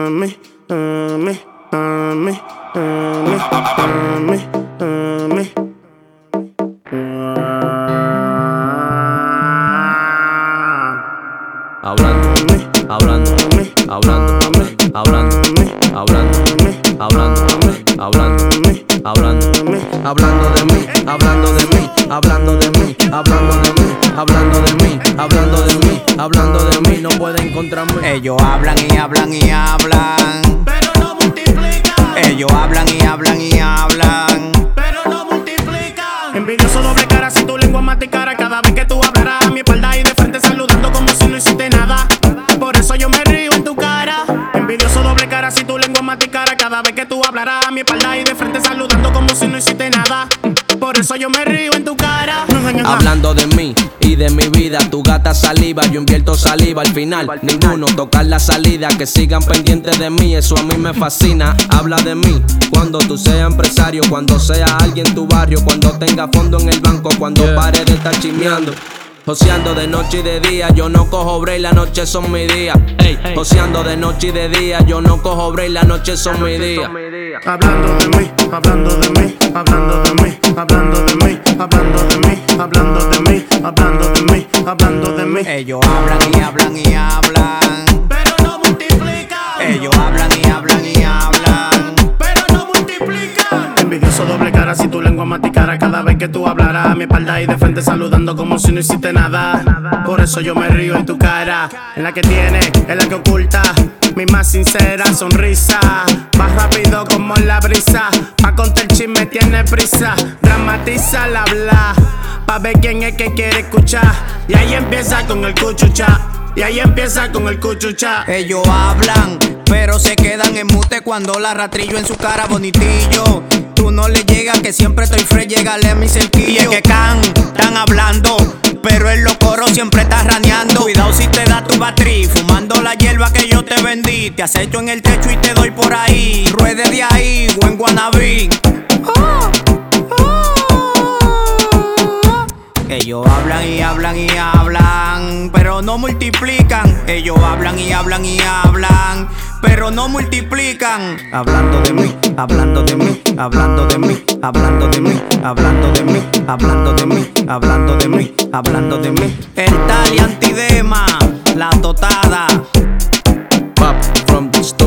me, me, me, me, me. Hablando de mí, hablando de mí, hablando de mí, hablando de mí, hablando de mí, hablando de mí, hablando de mí, hablando de mí, hablando de mí, hablando de mí, hablando de mí, hablando de mí, hablando de mí, hablando de mí, hablando de mí, no pueden encontrarme. Ellos hablan y hablan y hablan, pero no multiplican. ellos hablan y hablan y hablan, Pero no multiplican. Envidioso doble cara, si tu lengua maticara cada vez que tú hablarás a mi espalda y de frente saludando como si no hiciste nada. Por eso yo me río en tu cara. Envidioso doble cara, si tu lengua maticara cada vez que tú hablarás a mi espalda y de frente saludando como si no hiciste nada. Por eso yo me río en tu cara. Hablando de mí y de mi vida, tu gata saliva, yo invierto saliva. Al final, ninguno tocar la salida, que sigan pendientes de mí, eso a mí me fascina. Habla de mí cuando tú seas empresario, cuando seas alguien en tu barrio, cuando tenga fondo en el banco, cuando pare de estar chismeando. Joseando de noche y de día, yo no cojo break, la noche son mi día. Joseando de noche y de día, yo no cojo break, la noche son mi día. Hablando de mí, hablando de mí, hablando de mí, hablando de mí, hablando de mí, hablando de mí, hablando de mí, hablando de mí. ellos hablan y hablan y hablan, Pero no multiplican. ellos hablan y hablan y hablan, Pero no multiplican. Envidioso doble cara, si tu lengua maticara cada vez que tú hablarás a mi espalda y de frente saludando como si no hiciste nada. Por eso yo me río en tu cara, en la que tienes, en la que oculta mi más sincera sonrisa. Más rápido como la brisa, pa' contar el chisme tiene prisa. Dramatiza al hablar, pa' ver quién es que quiere escuchar. Y ahí empieza con el cuchucha, y ahí empieza con el cuchucha. ellos hablan, pero se quedan en mute cuando la ratrillo en su cara bonitillo. Tú no le llegas, que siempre estoy fresh, llegale a mi cerquillo. Y es que están hablando, pero en los coros siempre estás raneando. Cuidado si te da tu batrí, fumando la hierba que yo te vendí. Te acecho en el techo y te doy por ahí. Ruede de ahí, buen guanabí. Ellos hablan y hablan y hablan, pero no multiplican. Ellos hablan y hablan y hablan, pero no multiplican. Hablando de mí, hablando de mí, hablando de mí, hablando de mí, hablando de mí, hablando de mí, hablando de mí, hablando de mí. El tal y antidema, la totada. Pop from the store.